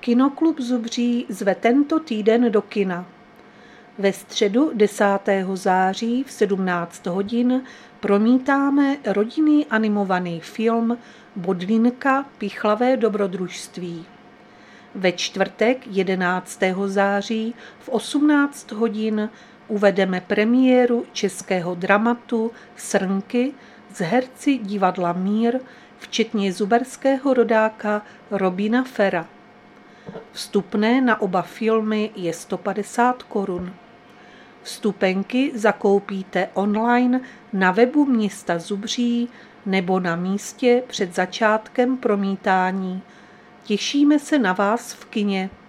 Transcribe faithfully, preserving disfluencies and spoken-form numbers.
Kinoklub Zubří zve tento týden do kina. Ve středu desátého září v sedmnáct hodin promítáme rodinný animovaný film Bodlínka Pichlavé dobrodružství. Ve čtvrtek jedenáctého září v osmnáct hodin uvedeme premiéru českého dramatu Srnky s herci divadla Mír, včetně zuberského rodáka Robina Fera. Vstupné na oba filmy je sto padesát korun. Vstupenky zakoupíte online na webu města Zubří nebo na místě před začátkem promítání. Těšíme se na vás v kině.